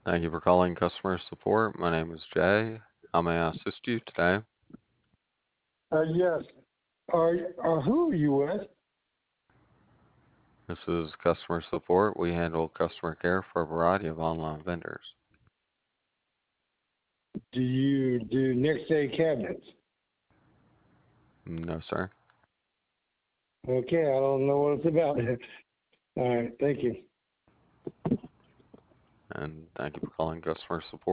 Thank you for calling customer support. My name is Jay. How may I assist you today? Yes. Who are you with? This is customer support. We handle customer care for a variety of online vendors. Do you do next day cabinets? No, sir. Okay, I don't know what it's about. All right, thank you. And thank you for calling customer support.